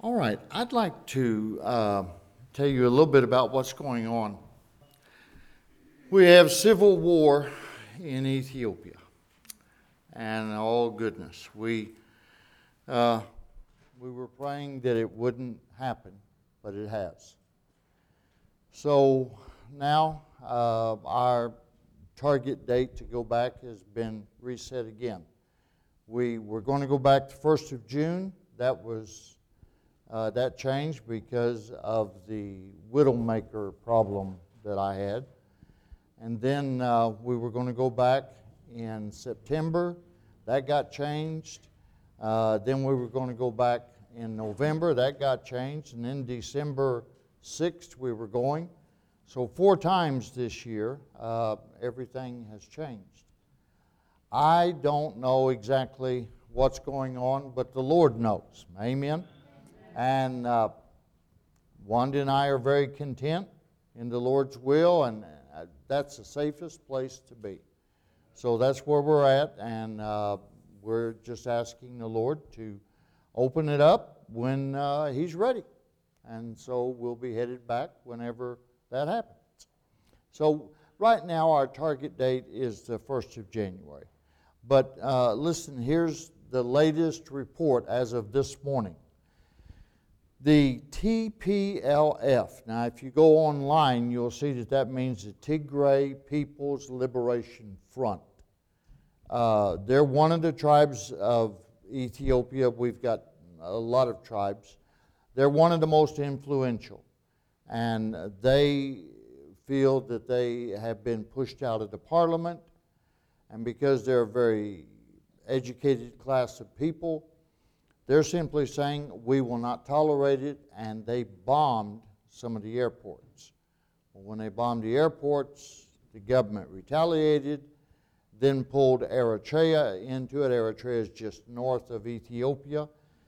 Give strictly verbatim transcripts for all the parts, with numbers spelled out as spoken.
All right, I'd like to uh, tell you a little bit about what's going on. We have civil war in Ethiopia, and oh goodness, we uh, we were praying that it wouldn't happen, but it has. So now uh, our target date to go back has been reset again. We were going to go back the first of June. That was Uh, that changed because of the Widowmaker problem that I had. And then uh, we were going to go back in September. That got changed. Uh, then we were going to go back in November. That got changed. And then December sixth we were going. So four times this year, uh, everything has changed. I don't know exactly what's going on, but the Lord knows. Amen. And uh, Wanda and I are very content in the Lord's will, and uh, that's the safest place to be. So that's where we're at, and uh, we're just asking the Lord to open it up when uh, He's ready. And so we'll be headed back whenever that happens. So right now our target date is the first of January. But uh, listen, here's the latest report as of this morning. The T P L F, now if you go online, you'll see that that means the Tigray People's Liberation Front. Uh, they're one of the tribes of Ethiopia. We've got a lot of tribes. They're one of the most influential, and they feel that they have been pushed out of the parliament, and because they're a very educated class of people, they're simply saying, we will not tolerate it, and they bombed some of the airports. Well, when they bombed the airports, the government retaliated, then pulled Eritrea into it. Eritrea is just north of Ethiopia,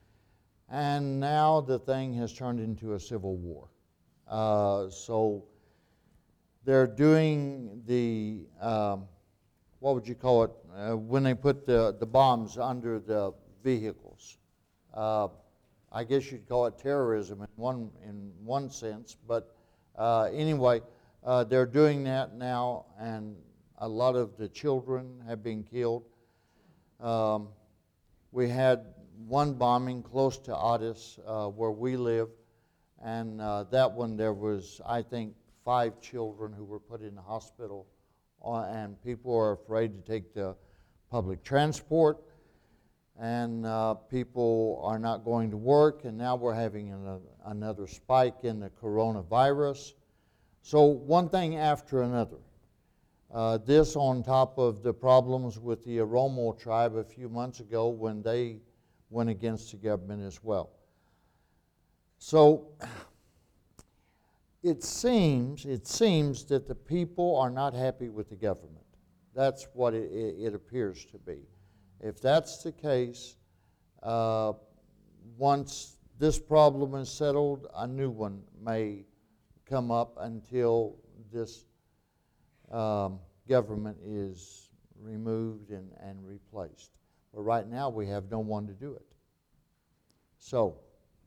and now the thing has turned into a civil war. Uh, so they're doing the, um, what would you call it, uh, when they put the, the bombs under the vehicles. Uh, I guess you'd call it terrorism in one in one sense, but uh, anyway, uh, they're doing that now, and a lot of the children have been killed. Um, we had one bombing close to Addis, uh, where we live, and uh, that one there was, I think, five children who were put in the hospital, uh, and people are afraid to take the public transport. And uh, people are not going to work, and now we're having an, another spike in the coronavirus. So one thing after another. Uh, this on top of the problems with the Oromo tribe a few months ago when they went against the government as well. So it seems, it seems that the people are not happy with the government. That's what it, it appears to be. If that's the case, uh, once this problem is settled, a new one may come up until this um, government is removed and, and replaced. But right now we have no one to do it. So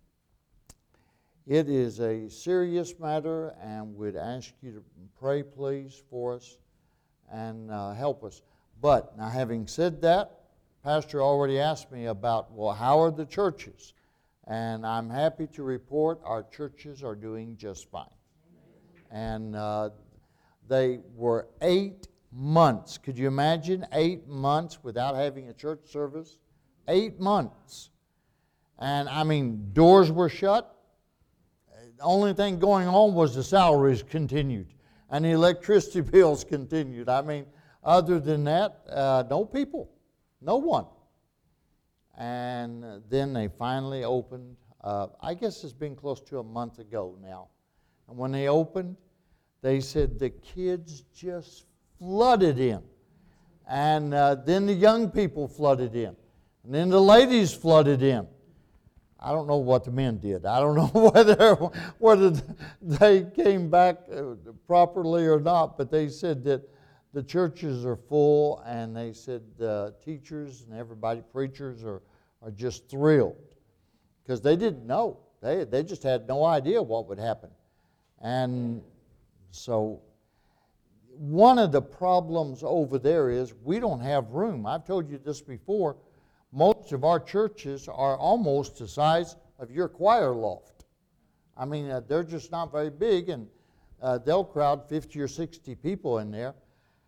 it is a serious matter, and we'd ask you to pray, please, for us and uh, help us. But now, having said that, Pastor already asked me about, well, how are the churches? And I'm happy to report our churches are doing just fine. And uh, they were eight months. Could you imagine eight months without having a church service? Eight months. And I mean, doors were shut. The only thing going on was the salaries continued and the electricity bills continued. I mean, other than that, uh, no people. No one. And then they finally opened, uh, I guess it's been close to a month ago now. And when they opened, they said the kids just flooded in. And uh, then the young people flooded in. And then the ladies flooded in. I don't know what the men did. I don't know whether, whether they came back properly or not, but they said that the churches are full, and they said uh, teachers and everybody, preachers, are, are just thrilled because they didn't know. They, they just had no idea what would happen. And so one of the problems over there is we don't have room. I've told you this before. Most of our churches are almost the size of your choir loft. I mean, uh, they're just not very big, and uh, they'll crowd fifty or sixty people in there.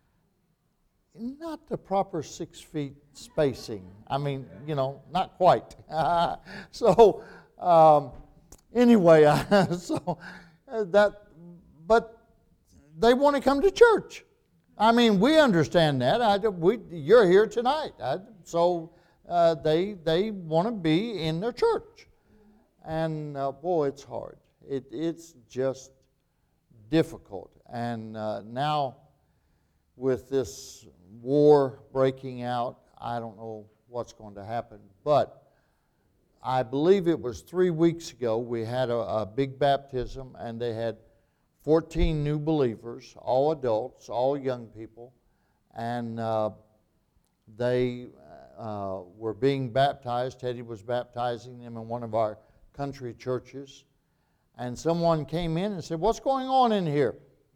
Not the proper six feet spacing. I mean, you know, not quite. so, um, anyway, so uh, that, but they want to come to church. I mean, we understand that. I, we, you're here tonight, I, so uh, they they want to be in their church, and uh, boy, it's hard. It it's just difficult, and uh, now with this war breaking out, I don't know what's going to happen, but I believe it was three weeks ago we had a, a big baptism, and they had fourteen new believers, all adults, all young people, and uh, they uh, were being baptized. Teddy was baptizing them in one of our country churches, and someone came in and said, "What's going on in here?"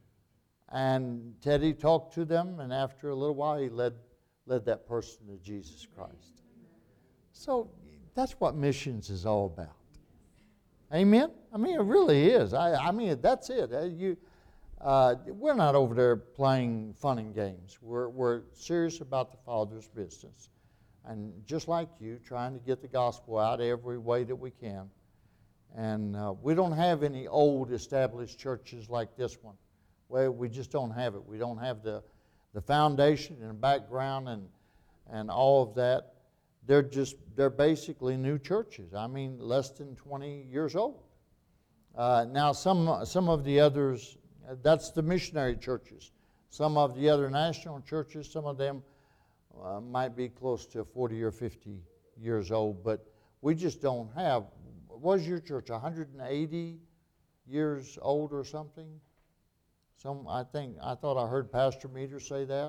And Teddy talked to them, and after a little while, he led led that person to Jesus Christ. So that's what missions is all about. Amen? I mean, it really is. I, I mean, that's it. Uh, you, uh, we're not over there playing fun and games. We're, we're serious about the Father's business. And just like you, trying to get the gospel out every way that we can. And uh, we don't have any old established churches like this one. Well, we just don't have it. We don't have the, the foundation and the background and, and all of that. They're just, they're basically new churches. I mean, less than twenty years old. Uh, now, some, some of the others, that's the missionary churches. Some of the other national churches, some of them uh, might be close to forty or fifty years old, but we just don't have. What is your church, one hundred eighty years old or something? Some, I think, I thought I heard Pastor Meter say that.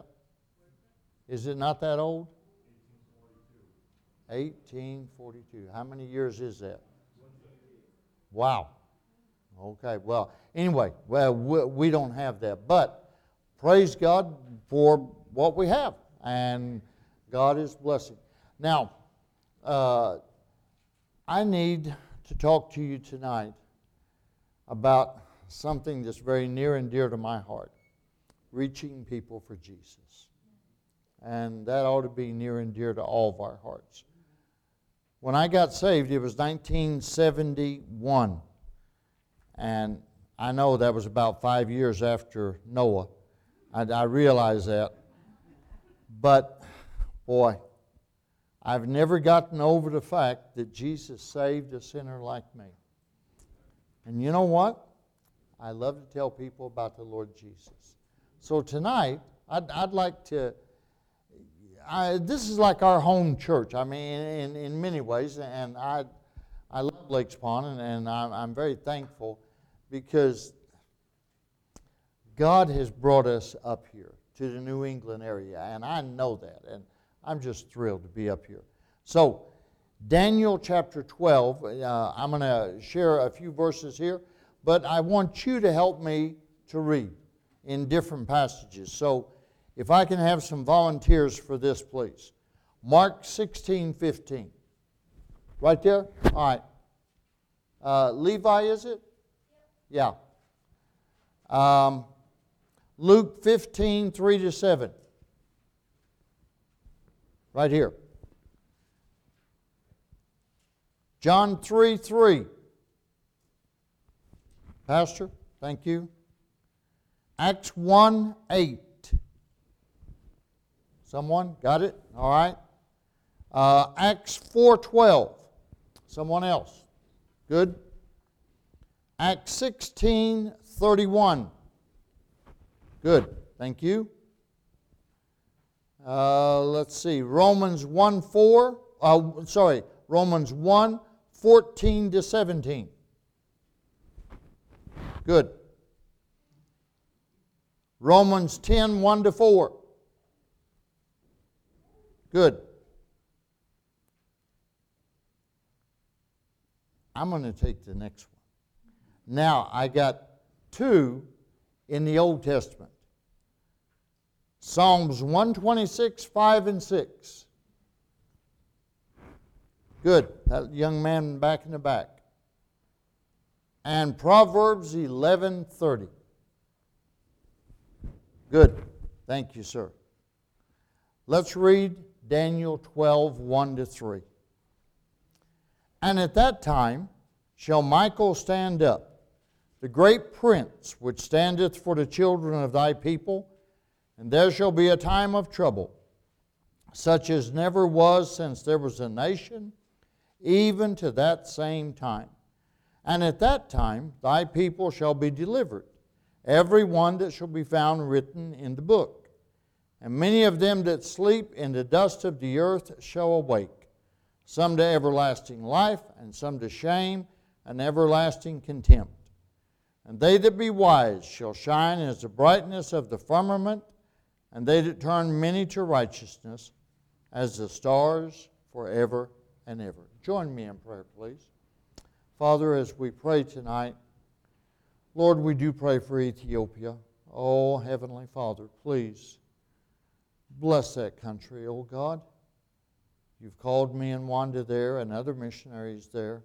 Is it not that old? eighteen forty-two. How many years is that? Wow. Okay, well, anyway, well, we, we don't have that. But praise God for what we have. And God is blessing. Now, uh, I need to talk to you tonight about something that's very near and dear to my heart. Reaching people for Jesus. And that ought to be near and dear to all of our hearts. When I got saved, it was nineteen seventy-one. And I know that was about five years after Noah. I, I realize that. But, boy, I've never gotten over the fact that Jesus saved a sinner like me. And you know what? I love to tell people about the Lord Jesus. So tonight, I'd, I'd like to... I, this is like our home church, I mean, in, in many ways, and I I love Lakes Pond, and, and I'm, I'm very thankful because God has brought us up here to the New England area, and I know that, and I'm just thrilled to be up here. So, Daniel chapter twelve, uh, I'm going to share a few verses here, but I want you to help me to read in different passages. So, if I can have some volunteers for this, please. Mark sixteen fifteen. Right there? All right. Uh, Levi, is it? Yeah. Um, Luke fifteen three to seven. Right here. John three three. Pastor, thank you. Acts one eight. Someone? Got it? All right. Uh, Acts four twelve. Someone else? Good. Acts sixteen thirty-one. Good. Thank you. Uh, let's see. Romans one four. Uh, sorry. Romans one fourteen to seventeen. Good. Romans ten one to four. Good. I'm going to take the next one. Now, I got two in the Old Testament. Psalms one twenty-six, five and six. Good. That young man back in the back. And Proverbs eleven thirty. Good. Thank you, sir. Let's read Daniel twelve, one to three. And at that time shall Michael stand up, the great prince which standeth for the children of thy people, and there shall be a time of trouble, such as never was since there was a nation, even to that same time. And at that time thy people shall be delivered, every one that shall be found written in the book. And many of them that sleep in the dust of the earth shall awake, some to everlasting life, and some to shame and everlasting contempt. And they that be wise shall shine as the brightness of the firmament, and they that turn many to righteousness as the stars forever and ever. Join me in prayer, please. Father, as we pray tonight, Lord, we do pray for Ethiopia. Oh, Heavenly Father, please bless that country, oh God. You've called me and Wanda there and other missionaries there.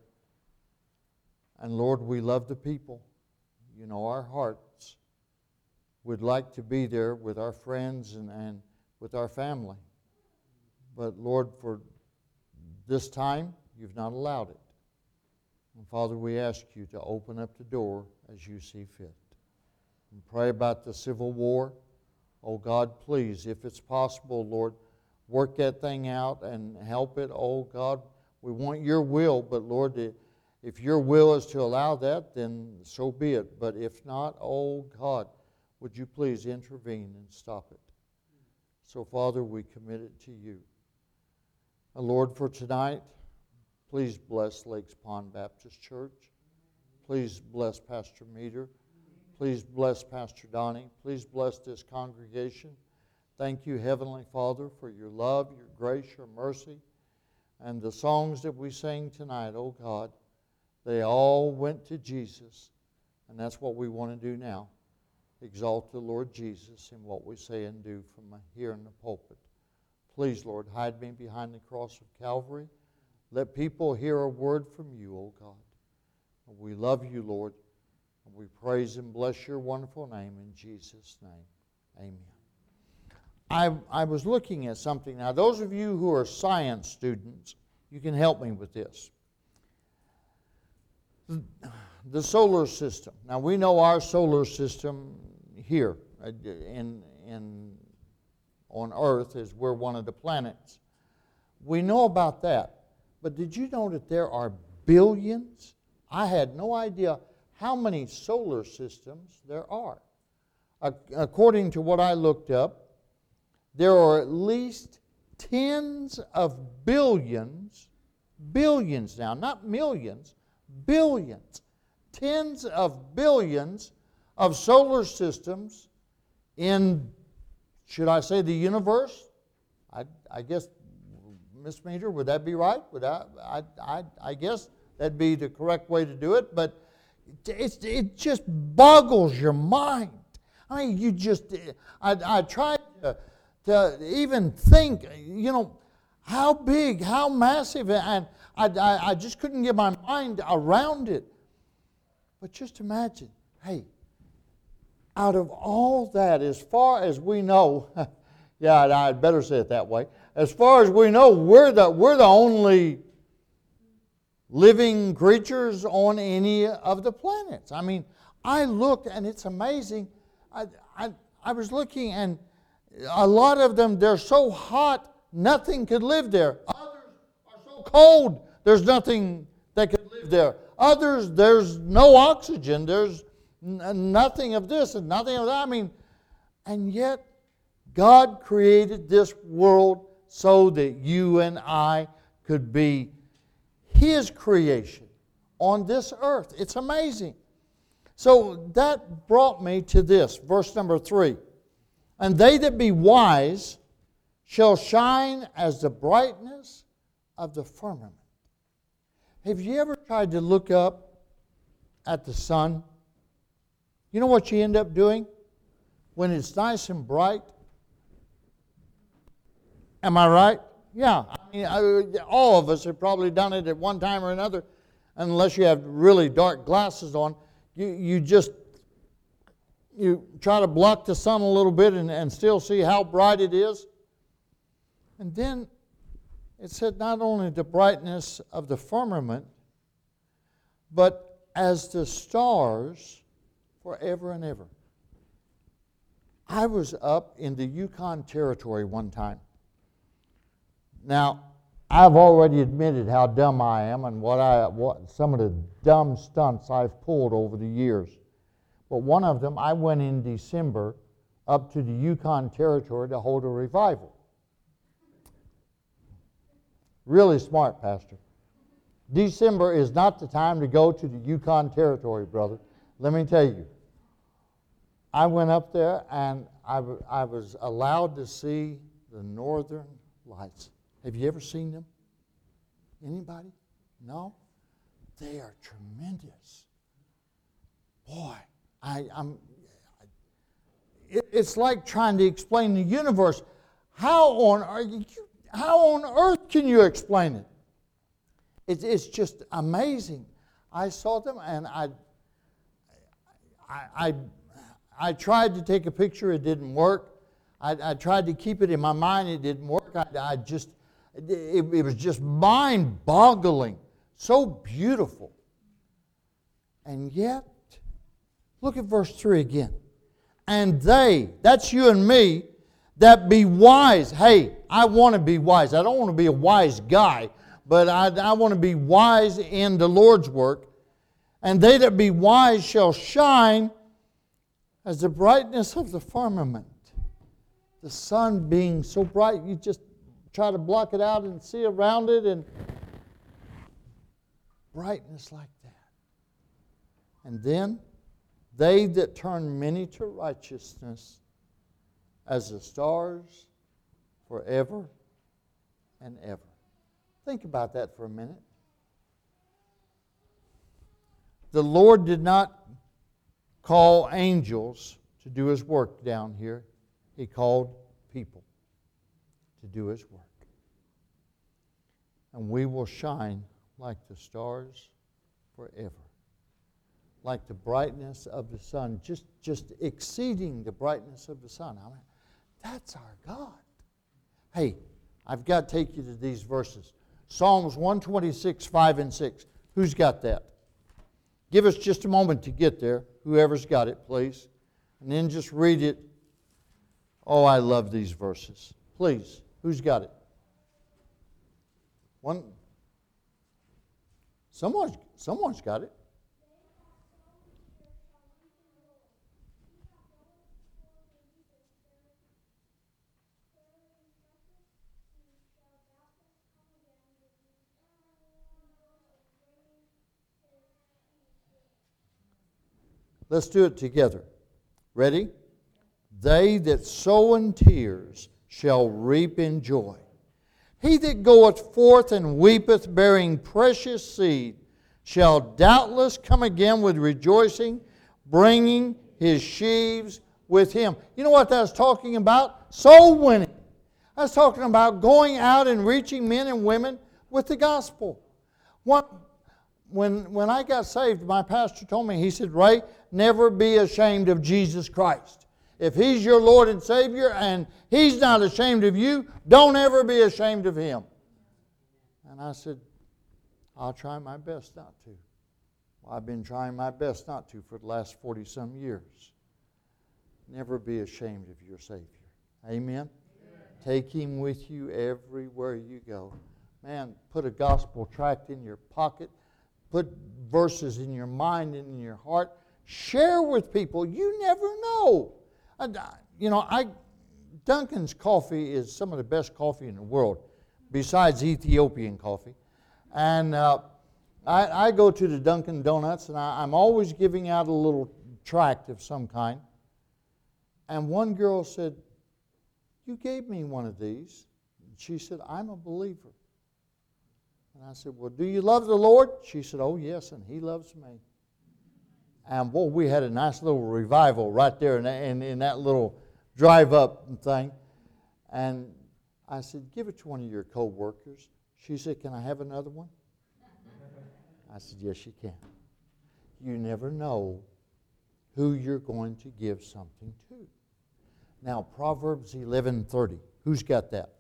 And Lord, we love the people. You know our hearts. We'd like to be there with our friends and, and with our family. But Lord, for this time, you've not allowed it. And Father, we ask you to open up the door as you see fit. And pray about the civil war. Oh God, please, if it's possible, Lord, work that thing out and help it. Oh God, we want your will, but Lord, if your will is to allow that, then so be it. But if not, oh God, would you please intervene and stop it? So Father, we commit it to you. And Lord, for tonight, please bless Lakes Pond Baptist Church. Please bless Pastor Meter. Please bless Pastor Donnie. Please bless this congregation. Thank you, Heavenly Father, for your love, your grace, your mercy, and the songs that we sing tonight, oh God, they all went to Jesus, and that's what we want to do now. Exalt the Lord Jesus in what we say and do from here in the pulpit. Please, Lord, hide me behind the cross of Calvary. Let people hear a word from you, oh God. And we love you, Lord, and we praise and bless your wonderful name in Jesus' name. Amen. I, I was looking at something. Now, those of you who are science students, you can help me with this. The solar system. Now, we know our solar system here in, in, on Earth is we're one of the planets. We know about that. But did you know that there are billions? I had no idea how many solar systems there are. According to what I looked up, there are at least tens of billions, billions now, not millions, billions, tens of billions of solar systems in, should I say, the universe? I, I guess, Miss Meter, would that be right? Would I, I, I, I guess that'd be the correct way to do it, but it's, it just boggles your mind. I mean, you just, I, I tried to, to even think, you know, how big, how massive, and I, I, I just couldn't get my mind around it. But just imagine, hey, out of all that, as far as we know, yeah, I'd better say it that way, as far as we know, we're the, we're the only living creatures on any of the planets. I mean, I looked, and it's amazing. I, I, I was looking, and a lot of them, they're so hot, nothing could live there. Others are so cold, there's nothing that could live there. Others, there's no oxygen, there's n- nothing of this and nothing of that. I mean, and yet, God created this world so that you and I could be His creation on this earth. It's amazing. So that brought me to this, verse number three. And they that be wise shall shine as the brightness of the firmament. Have you ever tried to look up at the sun? You know what you end up doing? When it's nice and bright, am I right? Yeah. I mean, I, all of us have probably done it at one time or another, unless you have really dark glasses on. You, you just, you try to block the sun a little bit and, and still see how bright it is. And then it said not only the brightness of the firmament, but as the stars forever and ever. I was up in the Yukon Territory one time. Now, I've already admitted how dumb I am and what I what some of the dumb stunts I've pulled over the years. But one of them, I went in December up to the Yukon Territory to hold a revival. Really smart, Pastor. December is not the time to go to the Yukon Territory, brother. Let me tell you. I went up there and I, w- I was allowed to see the northern lights. Have you ever seen them? Anybody? No? They are tremendous. Boy, I, I'm. It, it's like trying to explain the universe. How on earth? How on earth can you explain it? It it's just amazing. I saw them and I. I. I I tried to take a picture, it didn't work. I, I tried to keep it in my mind, it didn't work. I, I just, it, it was just mind-boggling, so beautiful. And yet, look at verse three again. And they, that's you and me, that be wise. Hey, I want to be wise. I don't want to be a wise guy, but I, I want to be wise in the Lord's work. And they that be wise shall shine as the brightness of the firmament. The sun being so bright, you just try to block it out and see around it, and brightness like that. And then, they that turn many to righteousness as the stars forever and ever. Think about that for a minute. The Lord did not call angels to do His work down here. He called people to do His work. And we will shine like the stars forever. Like the brightness of the sun, just, just exceeding the brightness of the sun. I mean, that's our God. Hey, I've got to take you to these verses. Psalms one twenty-six, five and six. Who's got that? Give us just a moment to get there. Whoever's got it, please. And then just read it. Oh, I love these verses. Please, who's got it? One. Someone's, someone's got it. Let's do it together. Ready? They that sow in tears shall reap in joy. He that goeth forth and weepeth, bearing precious seed, shall doubtless come again with rejoicing, bringing his sheaves with him. You know what that's talking about? Soul winning. That's talking about going out and reaching men and women with the gospel. What, when, when I got saved, my pastor told me, he said, Ray, never be ashamed of Jesus Christ. If He's your Lord and Savior and He's not ashamed of you, don't ever be ashamed of Him. And I said, I'll try my best not to. Well, I've been trying my best not to for the last forty-some years. Never be ashamed of your Savior. Amen? Amen? Take Him with you everywhere you go. Man, put a gospel tract in your pocket. Put verses in your mind and in your heart. Share with people. You never know. You know, I Dunkin's coffee is some of the best coffee in the world, besides Ethiopian coffee. And uh, I, I go to the Dunkin' Donuts, and I, I'm always giving out a little tract of some kind. And one girl said, you gave me one of these. She said, I'm a believer. And I said, well, do you love the Lord? She said, oh, yes, and He loves me. And boy, we had a nice little revival right there in that, in, in that little drive-up thing. And I said, give it to one of your co-workers. She said, can I have another one? I said, yes, you can. You never know who you're going to give something to. Now, Proverbs eleven thirty. Who's got that?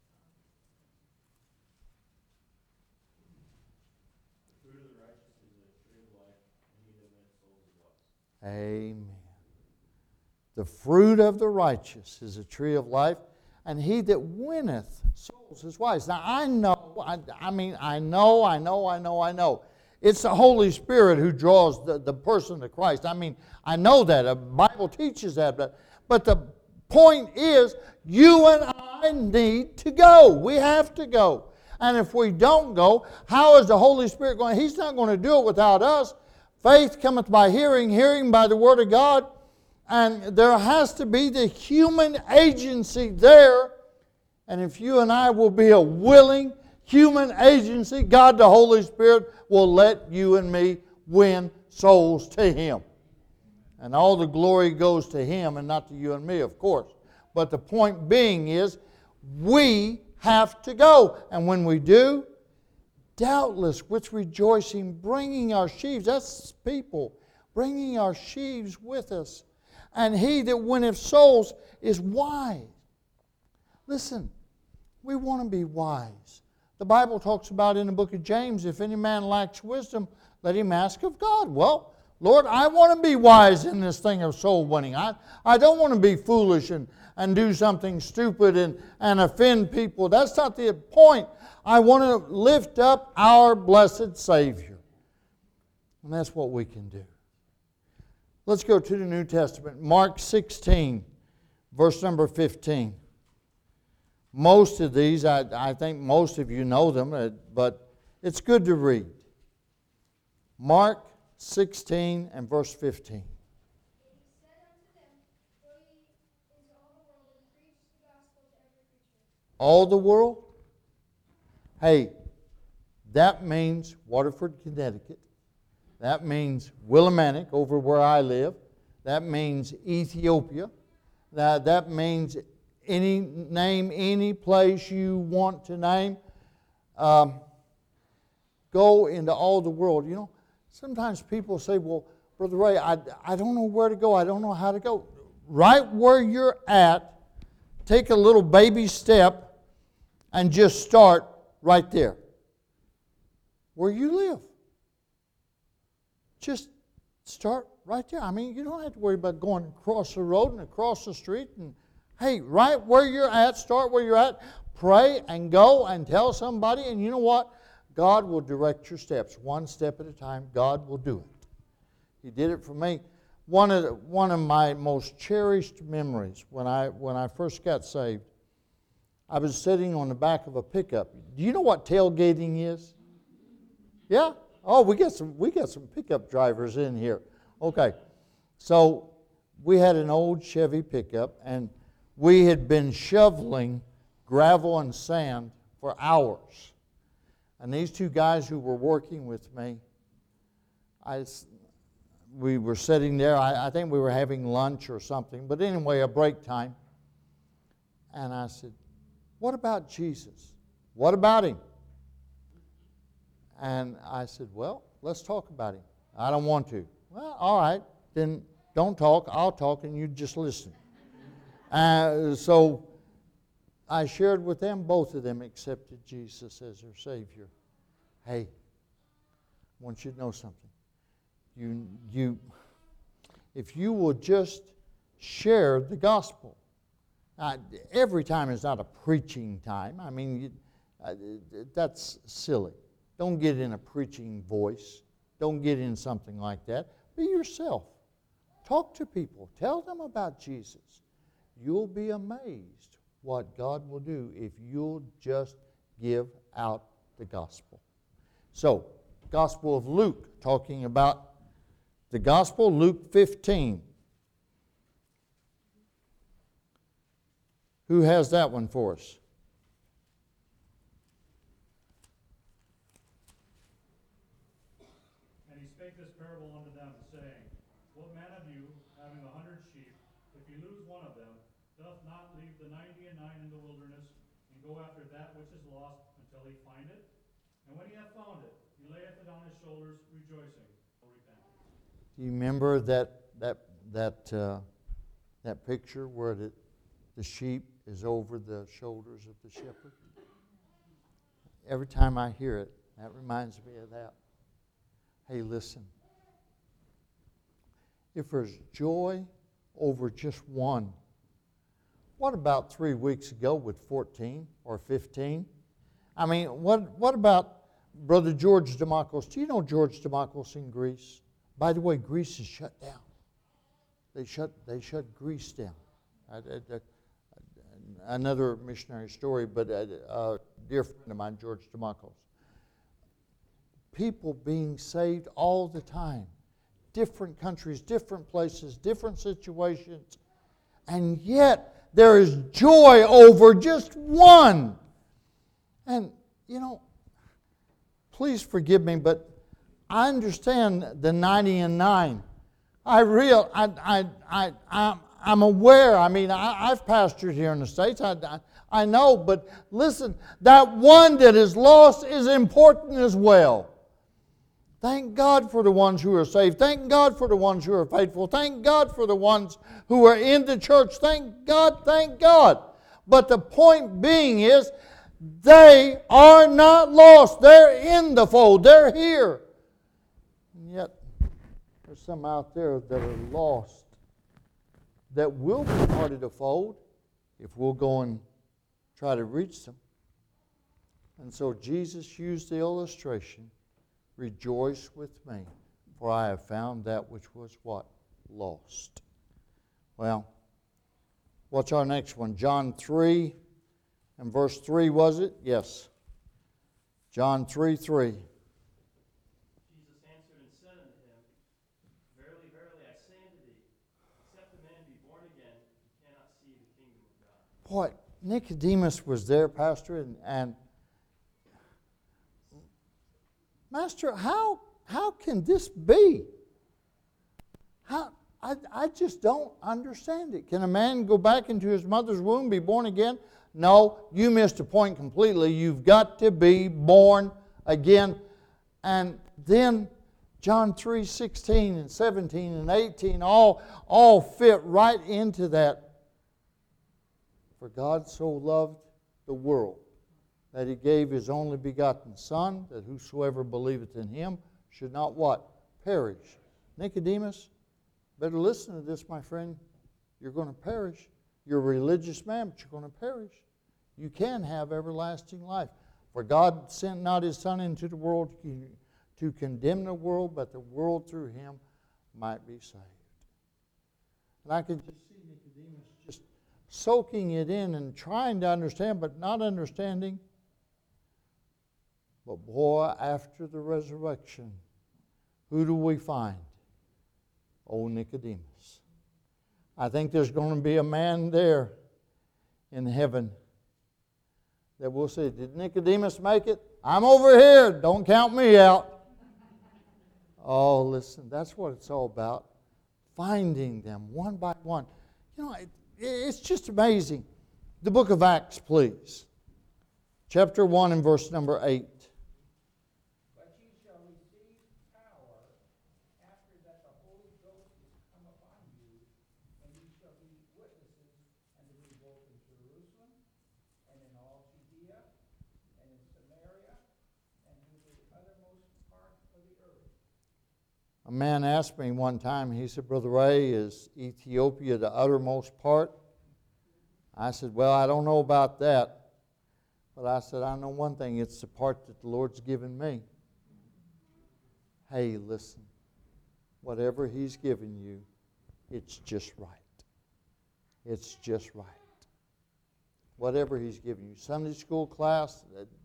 Amen. The fruit of the righteous is a tree of life, and he that winneth souls is wise. Now, I know, I, I mean, I know, I know, I know, I know. It's the Holy Spirit who draws the, the person to Christ. I mean, I know that. The Bible teaches that. But, but the point is, you and I need to go. We have to go. And if we don't go, how is the Holy Spirit going? He's not going to do it without us. Faith cometh by hearing, hearing by the Word of God. And there has to be the human agency there. And if you and I will be a willing human agency, God the Holy Spirit will let you and me win souls to Him. And all the glory goes to Him and not to you and me, of course. But the point being is, we have to go. And when we do, doubtless with rejoicing, bringing our sheaves, that's people, bringing our sheaves with us. And he that winneth souls is wise. Listen, we want to be wise. The Bible talks about in the book of James, if any man lacks wisdom, let him ask of God. Well, Lord, I want to be wise in this thing of soul winning. I, I don't want to be foolish and, and do something stupid and, and offend people. That's not the point. I want to lift up our blessed Savior. And that's what we can do. Let's go to the New Testament. Mark sixteen, verse number fifteen. Most of these, I, I think most of you know them, but it's good to read. Mark sixteen and verse fifteen. All the world? Hey, that means Waterford, Connecticut. That means Willimantic, over where I live. That means Ethiopia. That, that means any name, any place you want to name. Um, go into all the world. You know, sometimes people say, well, Brother Ray, I, I don't know where to go. I don't know how to go. Right where you're at, take a little baby step and just start right there. Where you live. Just start right there. I mean, you don't have to worry about going across the road and across the street. And hey, right where you're at, start where you're at. Pray and go and tell somebody. And you know what? God will direct your steps. One step at a time, God will do it. He did it for me. One of the, one of my most cherished memories when I when I first got saved, I was sitting on the back of a pickup. Do you know what tailgating is? Yeah? Oh, we got some we got some pickup drivers in here. Okay. So we had an old Chevy pickup, and we had been shoveling gravel and sand for hours. And these two guys who were working with me, I, we were sitting there. I, I think we were having lunch or something. But anyway, a break time. And I said, what about Jesus? What about Him? And I said, well, let's talk about Him. I don't want to. Well, all right, then don't talk. I'll talk and you just listen. Uh, so I shared with them, both of them accepted Jesus as their Savior. Hey, I want you to know something. You, you, if you will just share the gospel. Uh, every time is not a preaching time. I mean, you, uh, that's silly. Don't get in a preaching voice. Don't get in something like that. Be yourself. Talk to people. Tell them about Jesus. You'll be amazed what God will do if you'll just give out the gospel. So, Gospel of Luke, talking about the gospel, Luke fifteen. Who has that one for us? this parable unto them, saying, What man of you, having a hundred sheep, if he lose one of them, doth not leave the ninety and nine in the wilderness, and go after that which is lost until he find it? And when he hath found it, he layeth it on his shoulders, rejoicing. No repentance. Do you remember that that that uh, that picture where the, the sheep is over the shoulders of the shepherd? Every time I hear it, that reminds me of that. Hey, listen. If there's joy over just one, what about three weeks ago with fourteen or fifteen? I mean, what what about Brother George Demakos? Do you know George Demakos in Greece? By the way, Greece is shut down. They shut they shut Greece down. I, I, I, another missionary story, but a, a dear friend of mine, George Demakos. People being saved all the time. Different countries, different places, different situations. And yet, there is joy over just one. And, you know, please forgive me, but I understand the ninety and nine. I real, I, I, I, I'm, I'm aware. I mean, I, I've pastored here in the States. I, I, I know, but listen, that one that is lost is important as well. Thank God for the ones who are saved. Thank God for the ones who are faithful. Thank God for the ones who are in the church. Thank God, thank God. But the point being is, they are not lost. They're in the fold. They're here. And yet, there's some out there that are lost that will be part of the fold if we'll go and try to reach them. And so Jesus used the illustration, rejoice with me, for I have found that which was what? Lost. Well, what's our next one? John three and verse three, was it? Yes. John three three. Jesus answered and said unto him, Verily, verily, I say unto thee, except a man be born again, he cannot see the kingdom of God. Boy, Nicodemus was there, Pastor, and, and Master, how how can this be? How I, I just don't understand it. Can a man go back into his mother's womb, be born again? No, you missed a point completely. You've got to be born again. And then John three sixteen and seventeen and eighteen all, all fit right into that. For God so loved the world that He gave His only begotten Son, that whosoever believeth in Him should not what? Perish. Nicodemus, better listen to this, my friend. You're going to perish. You're a religious man, but you're going to perish. You can have everlasting life. For God sent not His Son into the world to condemn the world, but the world through Him might be saved. And I could just see Nicodemus just soaking it in and trying to understand, but not understanding. But boy, after the resurrection, who do we find? Old Nicodemus. I think there's going to be a man there in heaven that will say, did Nicodemus make it? I'm over here. Don't count me out. Oh, listen, that's what it's all about. Finding them one by one. You know, it, it's just amazing. The book of Acts, please. Chapter one and verse number eight. A man asked me one time, he said, Brother Ray, is Ethiopia the uttermost part? I said, well, I don't know about that. But I said, I know one thing, it's the part that the Lord's given me. Hey, listen, whatever He's given you, it's just right. It's just right. Whatever He's given you. Sunday school class,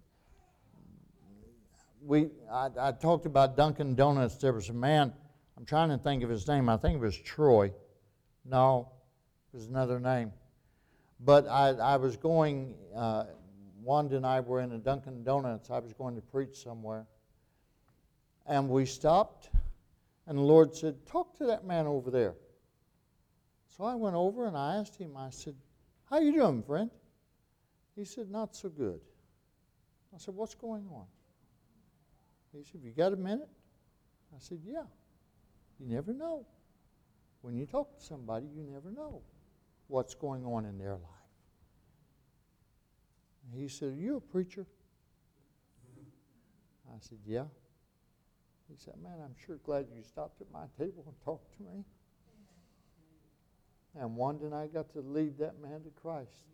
We, I, I talked about Dunkin' Donuts. There was a man, I'm trying to think of his name. I think it was Troy. No, it was another name. But I, I was going, uh, Wanda and I were in a Dunkin' Donuts. I was going to preach somewhere. And we stopped, And the Lord said, talk to that man over there. So I went over and I asked him, I said, how you doing, friend? He said, not so good. I said, what's going on? He said, you got a minute? I said, yeah. You never know. When you talk to somebody, you never know what's going on in their life. He said, are you a preacher? I said, yeah. He said, man, I'm sure glad you stopped at my table and talked to me. And one day I got to lead that man to Christ.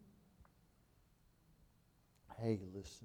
Hey, listen.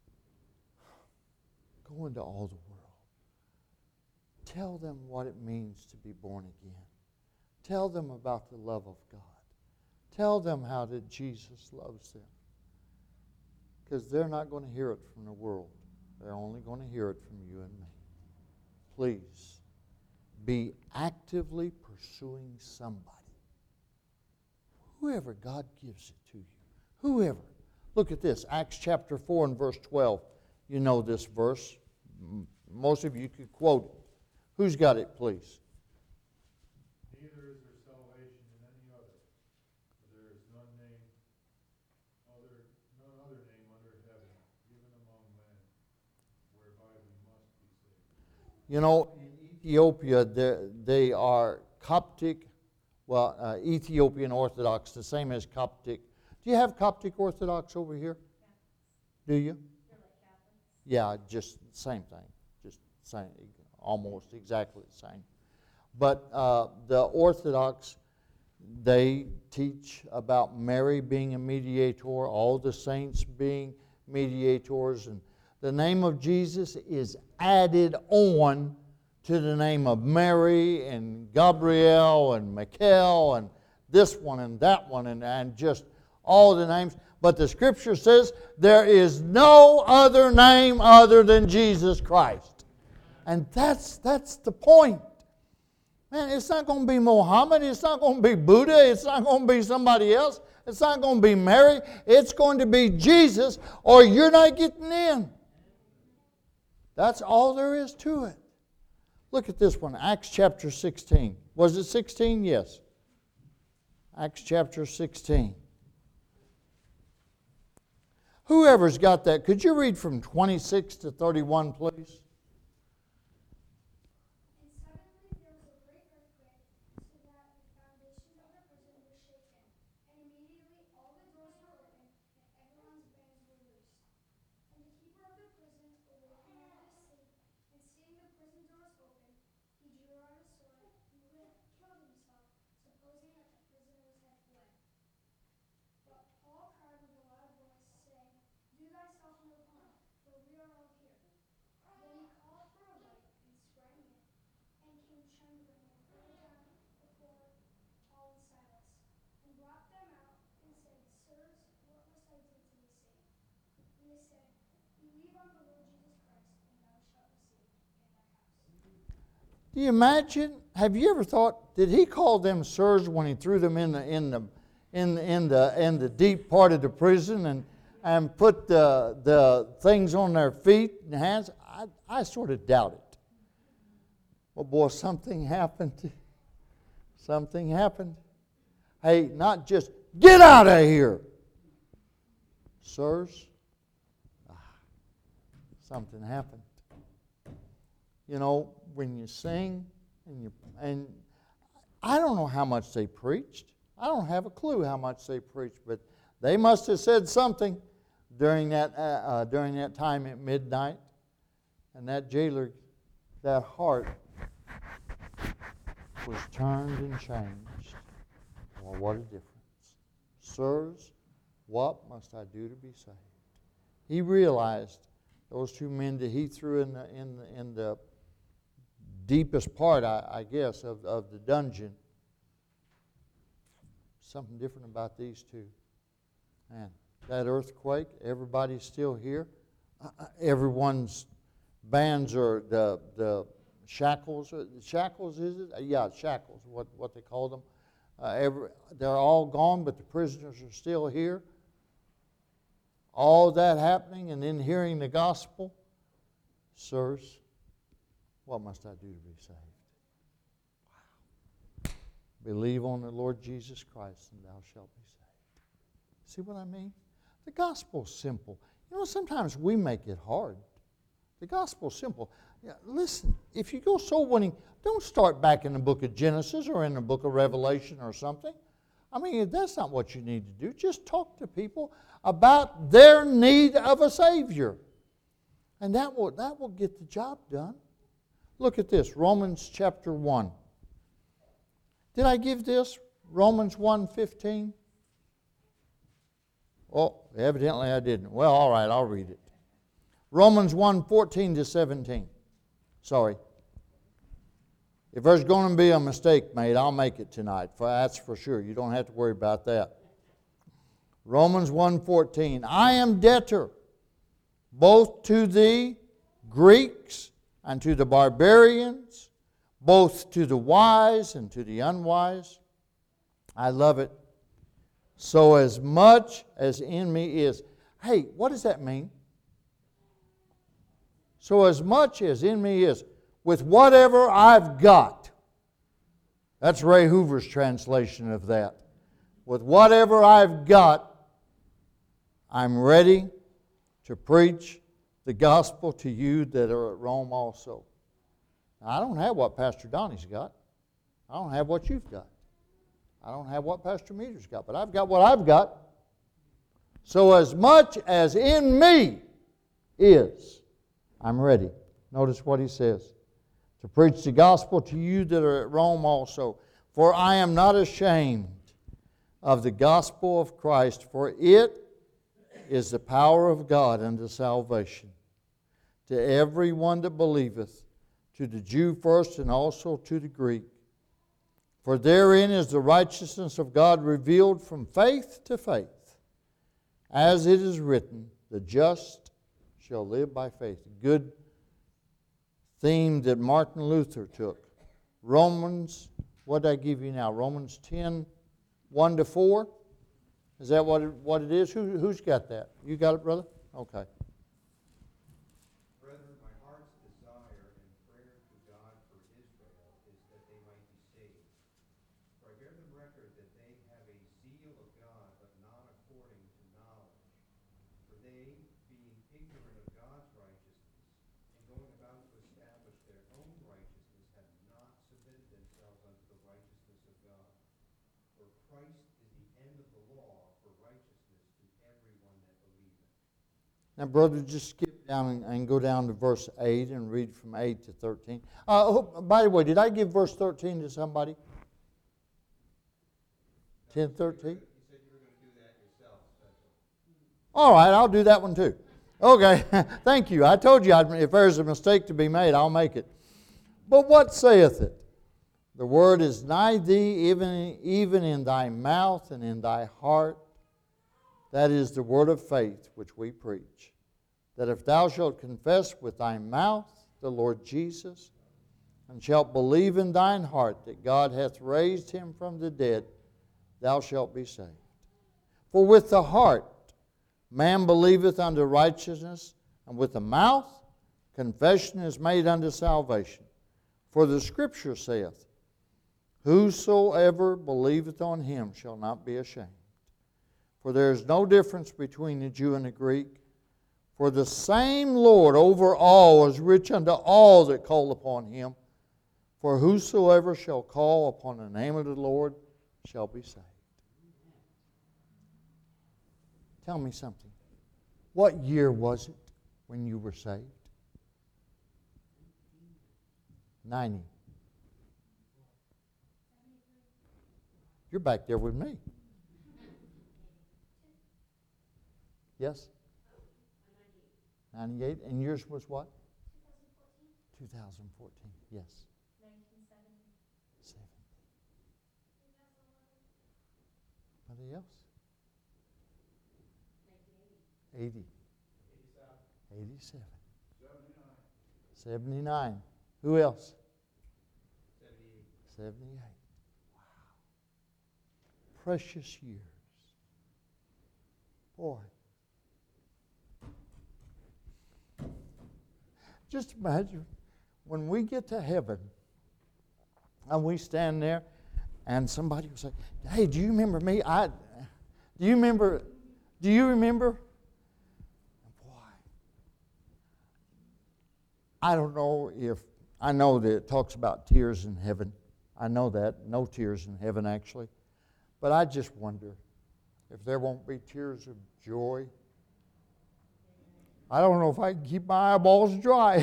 Go into all the world. Tell them what it means to be born again. Tell them about the love of God. Tell them how that Jesus loves them. Because they're not going to hear it from the world. They're only going to hear it from you and me. Please, be actively pursuing somebody. Whoever God gives it to you. Whoever. Look at this, Acts chapter four and verse twelve. You know this verse. Most of you could quote it. Who's got it, please? Neither is there salvation in any other, for there is none name other, none other name under heaven given among men, whereby we must be saved. You know, in Ethiopia, they are Coptic, well, uh, Ethiopian Orthodox, the same as Coptic. Do you have Coptic Orthodox over here? Yeah. Do you? They're like Catholics. Yeah, just the same thing. Just same, almost exactly the same. But uh, the Orthodox, they teach about Mary being a mediator, all the saints being mediators, and the name of Jesus is added on to the name of Mary and Gabriel and Michael and this one and that one and, and just all the names. But the Scripture says there is no other name other than Jesus Christ. And that's, that's the point. Man, it's not going to be Muhammad. It's not going to be Buddha. It's not going to be somebody else. It's not going to be Mary. It's going to be Jesus, or you're not getting in. That's all there is to it. Look at this one, Acts chapter sixteen. Was it sixteen? Yes. Acts chapter sixteen. Whoever's got that, could you read from twenty-six to thirty-one, please? And suddenly there was a great earthquake, so that the foundations of the prison were shaken. And immediately all the doors were opened, and everyone's bands were loosed. And the keeper of the prison, awaking out of his sleep, and seeing the prison doors open, he drew out a sword and would have killed himself, supposing that the prisoners had fled. But Paul cried with a loud voice, saying, do thyself no harm, for we are all here. Then he called for a light and sprang in, and came trembling and fell down before Paul and Silas, and brought them out, and said, Sirs, what must I do to be saved? And they said, believe on the Lord Jesus Christ, and thou shalt be saved, and thy house. Do you imagine? Have you ever thought, did he call them sirs when he threw them in the in the in the, in the, in the deep part of the prison and and put the, the things on their feet and hands? I, I sort of doubt it. Well, boy, something happened. Something happened. Hey, not just, get out of here, sirs. Ah, something happened. You know, when you sing, and you and I don't know how much they preached. I don't have a clue how much they preached, but they must have said something during that uh, uh, during that time at midnight. And that jailer, that heart was turned and changed. Well, what a difference. Sirs, what must I do to be saved? He realized those two men that he threw in the in the, in the deepest part, I, I guess, of, of the dungeon. Something different about these two. Man, that earthquake, everybody's still here. Uh, everyone's bands are the the shackles. The shackles, is it? Uh, yeah, shackles, what, what they call them. Uh, every, they're all gone, but the prisoners are still here. All that happening, and then hearing the gospel. Sirs, what must I do to be saved? Believe on the Lord Jesus Christ, and thou shalt be saved. See what I mean? The gospel's simple. You know, sometimes we make it hard. The gospel's simple. Yeah, listen, if you go soul winning, don't start back in the book of Genesis or in the book of Revelation or something. I mean, that's not what you need to do. Just talk to people about their need of a Savior. And that will, that will get the job done. Look at this, Romans chapter one. Did I give this? Romans one fifteen? Oh, evidently I didn't. Well, all right, I'll read it. Romans one fourteen to seventeen. Sorry. If there's going to be a mistake made, I'll make it tonight. For that's for sure. You don't have to worry about that. Romans one fourteen. I am debtor both to the Greeks and to the barbarians, both to the wise and to the unwise. I love it. So as much as in me is. Hey, what does that mean? So as much as in me is, with whatever I've got. That's Ray Hoover's translation of that. With whatever I've got, I'm ready to preach the gospel to you that are at Rome also. Now, I don't have what Pastor Donnie's got. I don't have what you've got. I don't have what Pastor Meter's got, but I've got what I've got. So as much as in me is, I'm ready. Notice what he says. To preach the gospel to you that are at Rome also. For I am not ashamed of the gospel of Christ, for it is the power of God unto salvation to every one that believeth, to the Jew first and also to the Greek. For therein is the righteousness of God revealed from faith to faith. As it is written, the just shall live by faith. Good theme that Martin Luther took. Romans, what did I give you now? Romans ten, one to four? Is that what it, what it is? Who, who's got that? You got it, brother? Okay. Brethren, my heart's desire and prayer to God for Israel is that they might be saved. For I bear them record that they have a zeal of God, but not according to knowledge. For they, being ignorant of God's righteousness, and going about to establish their own righteousness, have not submitted themselves unto the righteousness of God. For Christ is the end of the law for righteousness to everyone that believeth. Now, brother, just skip down and, and go down to verse eight and read from eight to thirteen. Uh, oh, by the way, did I give verse thirteen to somebody? ten, thirteen? You said you were going to do that yourself, special. All right, I'll do that one too. Okay, thank you. I told you I'd, if there's a mistake to be made, I'll make it. But what saith it? The word is nigh thee, even, even in thy mouth and in thy heart. That is the word of faith which we preach. That if thou shalt confess with thy mouth the Lord Jesus, and shalt believe in thine heart that God hath raised him from the dead, thou shalt be saved. For with the heart man believeth unto righteousness, and with the mouth confession is made unto salvation. For the Scripture saith, whosoever believeth on him shall not be ashamed. For there is no difference between the Jew and the Greek. For the same Lord over all is rich unto all that call upon him. For whosoever shall call upon the name of the Lord shall be saved. Tell me something. What year was it when you were saved? ninety. You're back there with me. Yes? ninety-eight. And yours was what? two thousand fourteen. Yes. nineteen seventy. seventy. Anybody else? eighty. eighty-seven. seventy-nine. Who else? seventy-eight. seventy-eight. Wow. Precious years. Boy. Just imagine when we get to heaven and we stand there and somebody would say, hey, do you remember me? I, do you remember, do you remember? Boy, I don't know if, I know that it talks about tears in heaven. I know that, no tears in heaven actually. But I just wonder if there won't be tears of joy. I don't know if I can keep my eyeballs dry.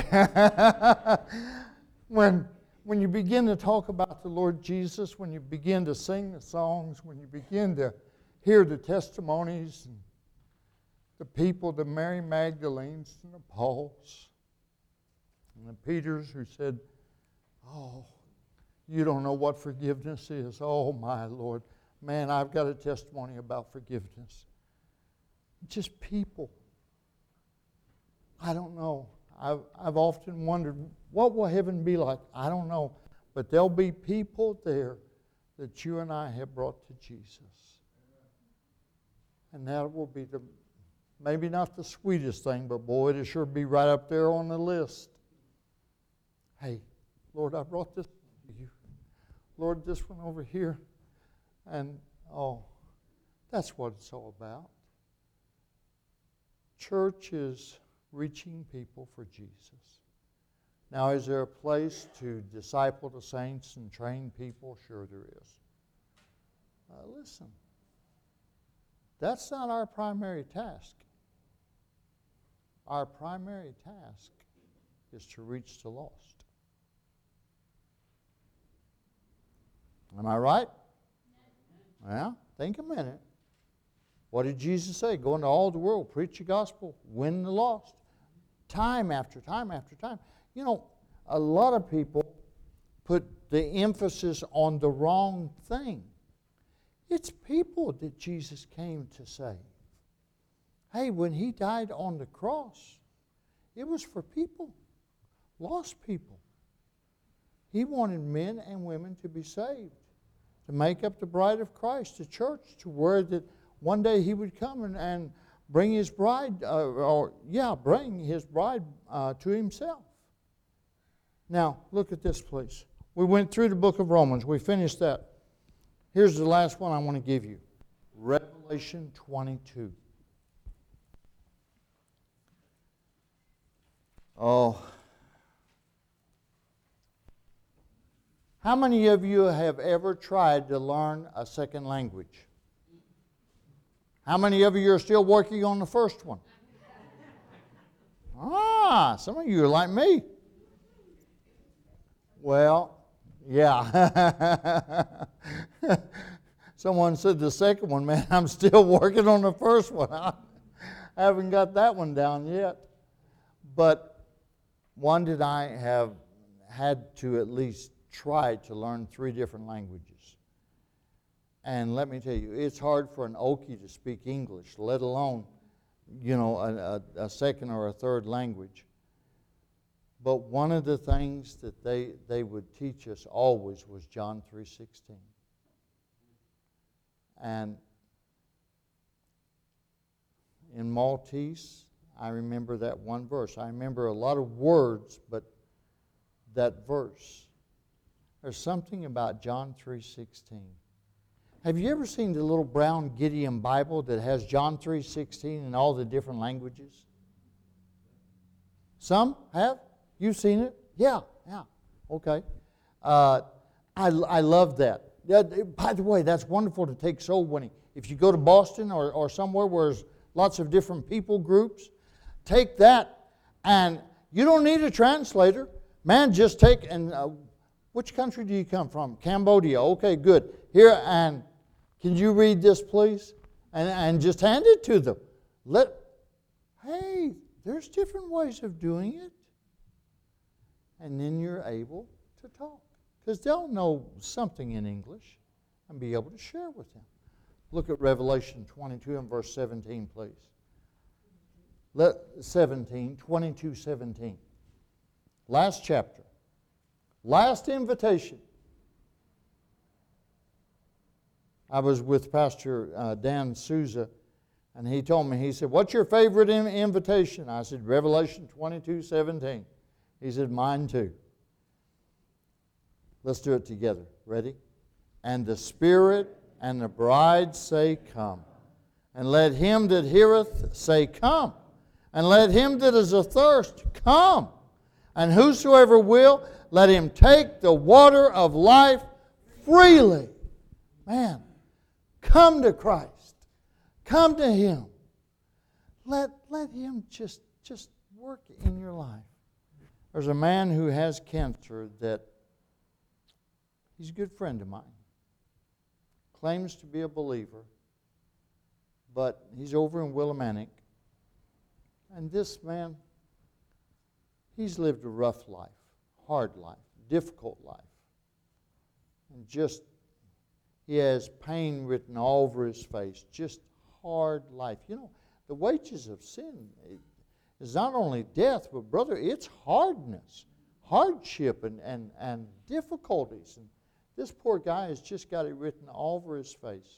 when, when you begin to talk about the Lord Jesus, when you begin to sing the songs, when you begin to hear the testimonies, and the people, the Mary Magdalenes and the Pauls and the Peters who said, oh, you don't know what forgiveness is. Oh, my Lord. Man, I've got a testimony about forgiveness. Just people. I don't know. I've, I've often wondered, what will heaven be like? I don't know. But there'll be people there that you and I have brought to Jesus. And that will be the, maybe not the sweetest thing, but boy, it'll sure be right up there on the list. Hey, Lord, I brought this to you. Lord, this one over here. And, oh, that's what it's all about. Church is reaching people for Jesus. Now, is there a place to disciple the saints and train people? Sure there is. Uh, listen, that's not our primary task. Our primary task is to reach the lost. Am I right? Well, think a minute. What did Jesus say? Go into all the world, preach the gospel, win the lost. Time after time after time. You know, a lot of people put the emphasis on the wrong thing. It's people that Jesus came to save. Hey, when He died on the cross, it was for people, lost people. He wanted men and women to be saved, to make up the bride of Christ, the church, to where that one day He would come and, and bring His bride, uh, or yeah, bring His bride uh, to Himself. Now, look at this, please. We went through the book of Romans. We finished that. Here's the last one I want to give you. Revelation twenty-two. Oh. How many of you have ever tried to learn a second language? How many of you are still working on the first one? Ah, some of you are like me. Well, yeah. Someone said the second one, man, I'm still working on the first one. I haven't got that one down yet. But one that I have had to at least try to learn three different languages. And let me tell you, it's hard for an Okie to speak English, let alone, you know, a, a, a second or a third language. But one of the things that they, they would teach us always was John three sixteen. And in Maltese, I remember that one verse. I remember a lot of words, but that verse. There's something about John three sixteen. Have you ever seen the little brown Gideon Bible that has John three sixteen in all the different languages? Some have? You've seen it? Yeah, yeah. Okay. Uh, I, I love that. Yeah, by the way, that's wonderful to take soul winning. If you go to Boston or, or somewhere where there's lots of different people groups, take that, and you don't need a translator. Man, just take, and uh, which country do you come from? Cambodia. Okay, good. Here, and can you read this, please? And, and just hand it to them. Let, hey, there's different ways of doing it. And then you're able to talk. Because they'll know something in English and be able to share with them. Look at Revelation twenty-two and verse seventeen, please. Let, seventeen, twenty-two, seventeen. Last chapter. Last invitation. I was with Pastor uh, Dan Souza, and he told me, he said, what's your favorite in- invitation? I said, Revelation twenty-two, seventeen. He said, mine too. Let's do it together. Ready? And the Spirit and the bride say, Come. And let him that heareth say, Come. And let him that is athirst come. And whosoever will, let him take the water of life freely. Man, come to Christ. Come to Him. Let, let Him just, just work in your life. There's a man who has cancer that he's a good friend of mine. Claims to be a believer, but he's over in Willimantic. And this man, he's lived a rough life, hard life, difficult life. And just, he has pain written all over his face, just hard life. You know, the wages of sin is not only death, but brother, it's hardness, hardship and, and, and difficulties. And this poor guy has just got it written all over his face.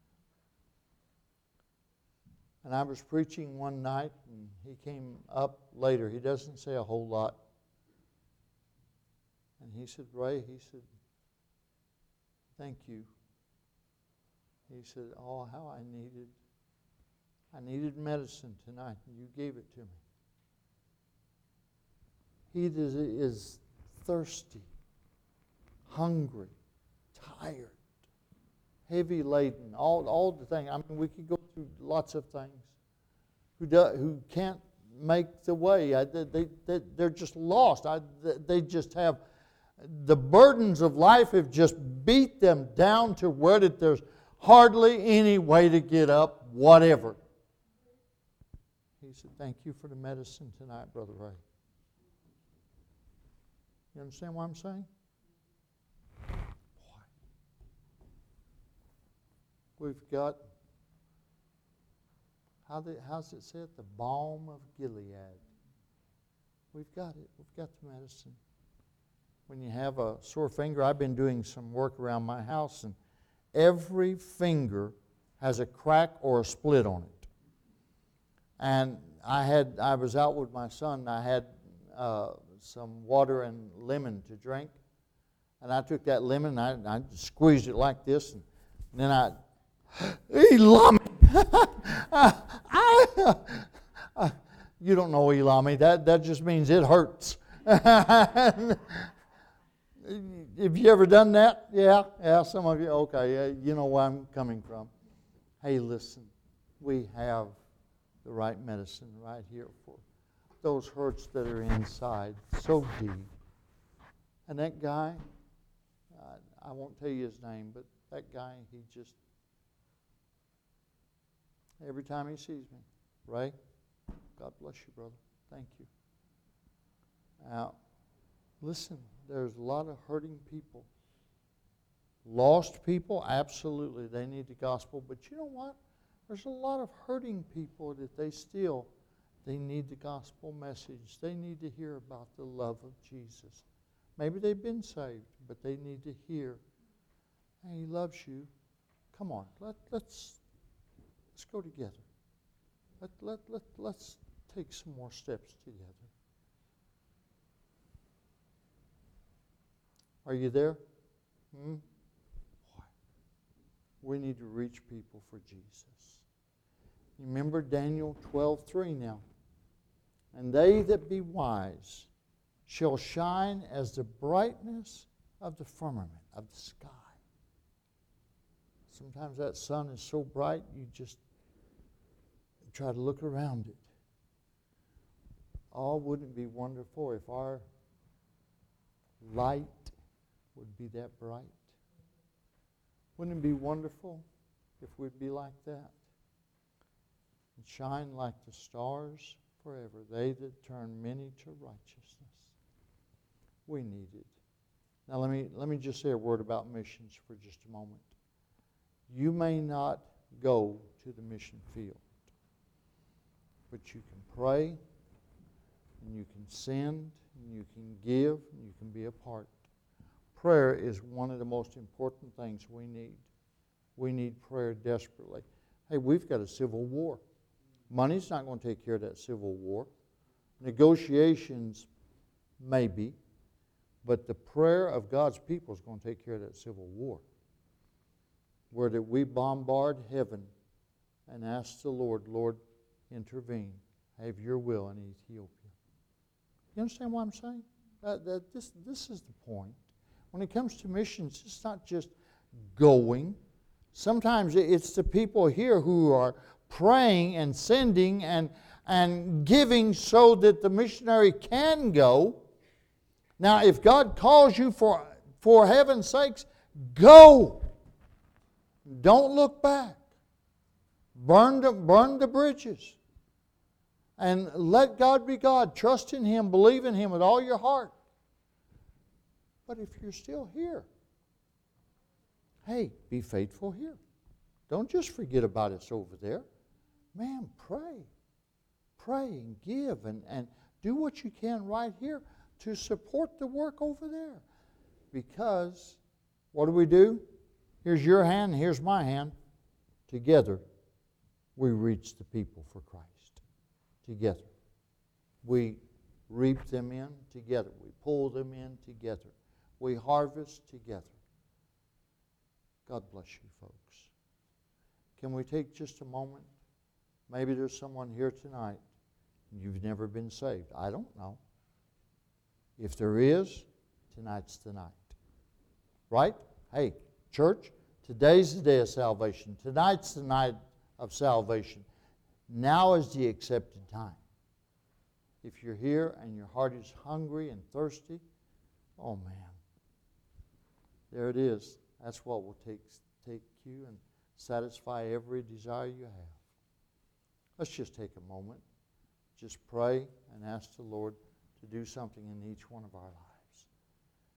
And I was preaching one night, and he came up later. He doesn't say a whole lot. And he said, Ray, he said, thank you. He said, oh, how I needed, I needed medicine tonight, and you gave it to me. He is, is thirsty, hungry, tired, heavy laden, all, all the things. I mean, we could go through lots of things. Who do, who can't make the way. I, they, they, they're just lost. I, they just have, the burdens of life have just beat them down to where that there's hardly any way to get up, whatever. He said, thank you for the medicine tonight, Brother Ray. You understand what I'm saying? We've got, how the, how's it said? The balm of Gilead. We've got it. We've got the medicine. When you have a sore finger, I've been doing some work around my house, and every finger has a crack or a split on it. And I had, I was out with my son, and I had uh, some water and lemon to drink. And I took that lemon, and I, I squeezed it like this, and then I, Elami. You don't know Elami. That, that just means it hurts. Have you ever done that? Yeah, yeah, some of you. Okay, yeah, you know where I'm coming from. Hey, listen, we have the right medicine right here for those hurts that are inside, so deep. And that guy, I won't tell you his name, but that guy, he just, every time he sees me, Ray, God bless you, brother. Thank you. Now, listen, there's a lot of hurting people. Lost people, absolutely, they need the gospel. But you know what? There's a lot of hurting people that they still, they need the gospel message. They need to hear about the love of Jesus. Maybe they've been saved, but they need to hear, hey, He loves you. Come on, let, let's, let's go together. Let, let, let, let's take some more steps together. Are you there? Hmm? We need to reach people for Jesus. You remember Daniel twelve three now. And they that be wise shall shine as the brightness of the firmament, of the sky. Sometimes that sun is so bright you just try to look around it. Oh, wouldn't it be wonderful if our light would be that bright? Wouldn't it be wonderful if we'd be like that? And shine like the stars forever, they that turn many to righteousness. We need it. Now let me, let me just say a word about missions for just a moment. You may not go to the mission field, but you can pray, and you can send, and you can give, and you can be a part. Prayer is one of the most important things we need. We need prayer desperately. Hey, we've got a civil war. Money's not going to take care of that civil war. Negotiations, maybe. But the prayer of God's people is going to take care of that civil war. where that we bombard heaven and ask the Lord, Lord, intervene. Have your will in Ethiopia. You understand what I'm saying? Uh, that this, this is the point. When it comes to missions, it's not just going. Sometimes it's the people here who are praying and sending and, and giving so that the missionary can go. Now, if God calls you for, for heaven's sakes, go. Don't look back. Burn the, burn the bridges. And let God be God. Trust in Him. Believe in Him with all your heart. But if you're still here, hey, be faithful here. Don't just forget about us over there. Man, pray. Pray and give and, and do what you can right here to support the work over there. Because what do we do? Here's your hand, here's my hand. Together, we reach the people for Christ. Together. We reap them in together. We pull them in together. We harvest together. God bless you, folks. Can we take just a moment? Maybe there's someone here tonight and you've never been saved. I don't know. If there is, tonight's the night. Right? Hey, church, today's the day of salvation. Tonight's the night of salvation. Now is the accepted time. If you're here and your heart is hungry and thirsty, oh man, there it is. That's what will take, take you and satisfy every desire you have. Let's just take a moment. Just pray and ask the Lord to do something in each one of our lives.